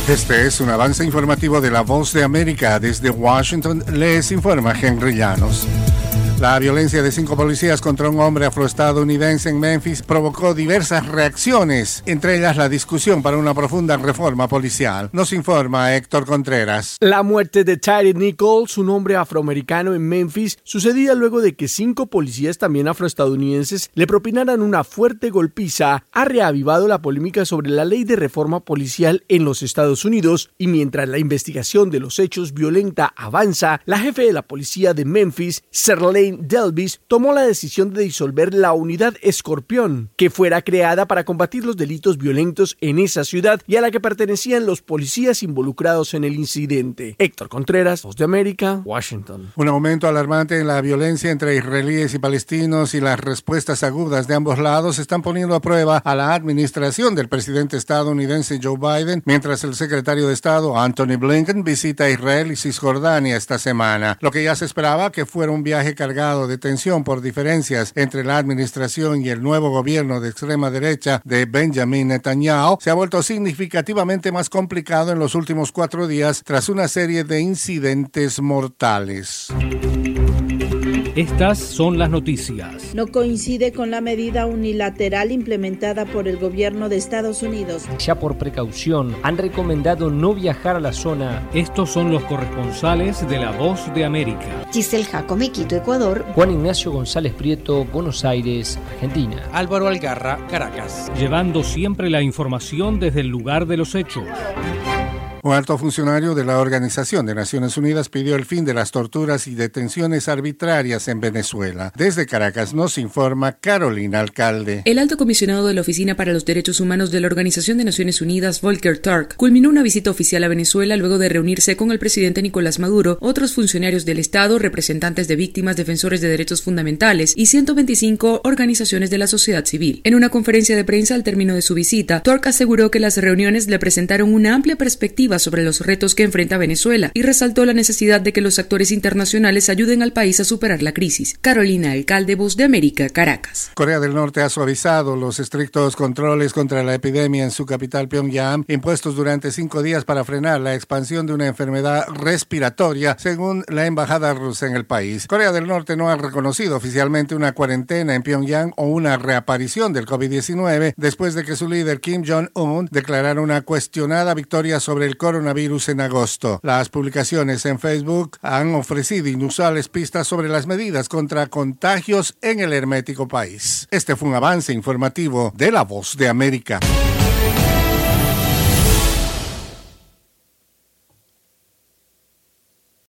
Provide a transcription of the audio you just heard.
Este es un avance informativo de La Voz de América. Desde Washington les informa Henry Llanos. La violencia de 5 policías contra un hombre afroestadounidense en Memphis provocó diversas reacciones, entre ellas la discusión para una profunda reforma policial. Nos informa Héctor Contreras. La muerte de Tyre Nichols, un hombre afroamericano en Memphis, sucedía luego de que 5 policías también afroestadounidenses le propinaran una fuerte golpiza. Ha reavivado la polémica sobre la ley de reforma policial en los Estados Unidos, y mientras la investigación de los hechos violenta avanza, la jefe de la policía de Memphis, Sirlane Delvis, tomó la decisión de disolver la unidad Escorpión, que fuera creada para combatir los delitos violentos en esa ciudad y a la que pertenecían los policías involucrados en el incidente. Héctor Contreras, Voz de América, Washington. Un aumento alarmante en la violencia entre israelíes y palestinos y las respuestas agudas de ambos lados están poniendo a prueba a la administración del presidente estadounidense Joe Biden, mientras el secretario de Estado Antony Blinken visita Israel y Cisjordania esta semana. Lo que ya se esperaba que fuera un viaje cargado de tensión por diferencias entre la administración y el nuevo gobierno de extrema derecha de Benjamin Netanyahu se ha vuelto significativamente más complicado en los últimos 4 días tras una serie de incidentes mortales. Estas son las noticias. No coincide con la medida unilateral implementada por el gobierno de Estados Unidos. Ya por precaución han recomendado no viajar a la zona. Estos son los corresponsales de La Voz de América. Giselle Jacome, Quito, Ecuador. Juan Ignacio González Prieto, Buenos Aires, Argentina. Álvaro Algarra, Caracas. Llevando siempre la información desde el lugar de los hechos. Un alto funcionario de la Organización de Naciones Unidas pidió el fin de las torturas y detenciones arbitrarias en Venezuela. Desde Caracas nos informa Carolina Alcalde. El alto comisionado de la Oficina para los Derechos Humanos de la Organización de Naciones Unidas, Volker Turk, culminó una visita oficial a Venezuela luego de reunirse con el presidente Nicolás Maduro, otros funcionarios del Estado, representantes de víctimas, defensores de derechos fundamentales y 125 organizaciones de la sociedad civil. En una conferencia de prensa al término de su visita, Turk aseguró que las reuniones le presentaron una amplia perspectiva sobre los retos que enfrenta Venezuela y resaltó la necesidad de que los actores internacionales ayuden al país a superar la crisis. Carolina Alcalde, Voz de América, Caracas. Corea del Norte ha suavizado los estrictos controles contra la epidemia en su capital Pyongyang, impuestos durante 5 días para frenar la expansión de una enfermedad respiratoria, según la embajada rusa en el país. Corea del Norte no ha reconocido oficialmente una cuarentena en Pyongyang o una reaparición del COVID-19 después de que su líder Kim Jong-un declarara una cuestionada victoria sobre el coronavirus en agosto. Las publicaciones en Facebook han ofrecido inusuales pistas sobre las medidas contra contagios en el hermético país. Este fue un avance informativo de La Voz de América.